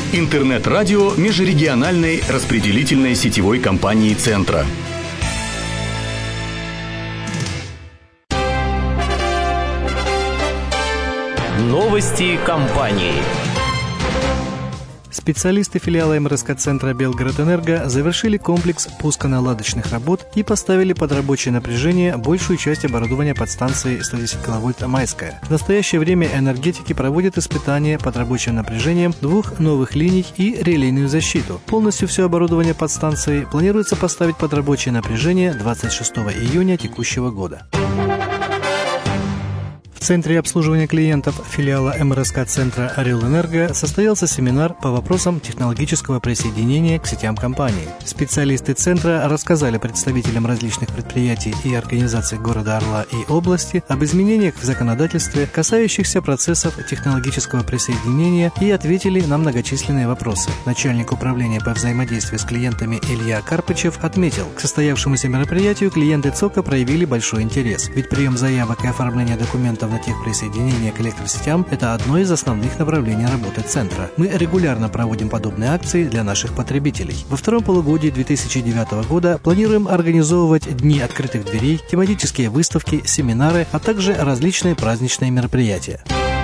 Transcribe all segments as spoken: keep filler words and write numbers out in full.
Интернет-радио межрегиональной распределительной сетевой компании «Центра». Новости компании. Специалисты филиала эм эр эс ка-центра «Белгород-Энерго» завершили комплекс пусконаладочных работ и поставили под рабочее напряжение большую часть оборудования подстанции сто десять киловольт «Майская». В настоящее время энергетики проводят испытания под рабочим напряжением двух новых линий и релейную защиту. Полностью все оборудование подстанции планируется поставить под рабочее напряжение двадцать шестого июня текущего года. В Центре обслуживания клиентов филиала эм эр эс ка-центра «Орел-Энерго» состоялся семинар по вопросам технологического присоединения к сетям компании. Специалисты Центра рассказали представителям различных предприятий и организаций города Орла и области об изменениях в законодательстве, касающихся процессов технологического присоединения, и ответили на многочисленные вопросы. Начальник управления по взаимодействию с клиентами Илья Карпычев отметил, к состоявшемуся мероприятию клиенты ЦОКа проявили большой интерес, ведь прием заявок и оформление документов на техприсоединение к электросетям – это одно из основных направлений работы Центра. Мы регулярно проводим подобные акции для наших потребителей. Во втором полугодии две тысячи девятого года планируем организовывать дни открытых дверей, тематические выставки, семинары, а также различные праздничные мероприятия.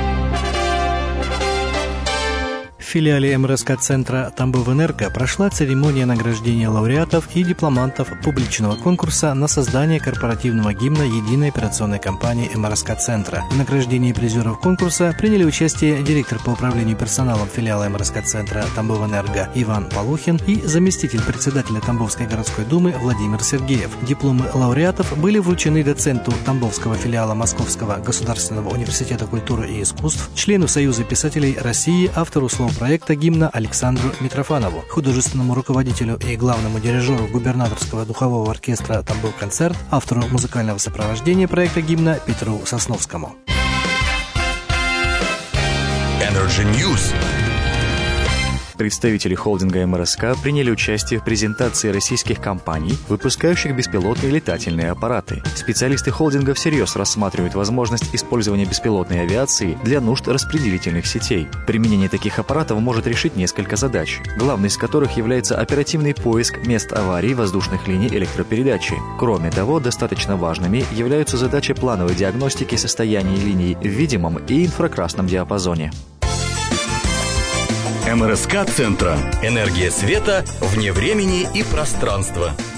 В филиале эм эр эс ка-центра «Тамбовэнерго» прошла церемония награждения лауреатов и дипломантов публичного конкурса на создание корпоративного гимна единой операционной компании эм эр эс ка-центра. В награждении призеров конкурса приняли участие директор по управлению персоналом филиала эм эр эс ка-центра «Тамбовэнерго» Иван Полухин и заместитель председателя Тамбовской городской думы Владимир Сергеев. Дипломы лауреатов были вручены доценту Тамбовского филиала Московского государственного университета культуры и искусств, члену Союза писателей России, автору слов проекта гимна Александру Митрофанову, художественному руководителю и главному дирижеру губернаторского духового оркестра «Тамбов-концерт», автору музыкального сопровождения проекта гимна Петру Сосновскому. Energy News. Представители холдинга эм эр эс ка приняли участие в презентации российских компаний, выпускающих беспилотные летательные аппараты. Специалисты холдинга всерьез рассматривают возможность использования беспилотной авиации для нужд распределительных сетей. Применение таких аппаратов может решить несколько задач, главной из которых является оперативный поиск мест аварий воздушных линий электропередачи. Кроме того, достаточно важными являются задачи плановой диагностики состояния линий в видимом и инфракрасном диапазоне. эм эр эс ка-центра. Энергия света вне времени и пространства.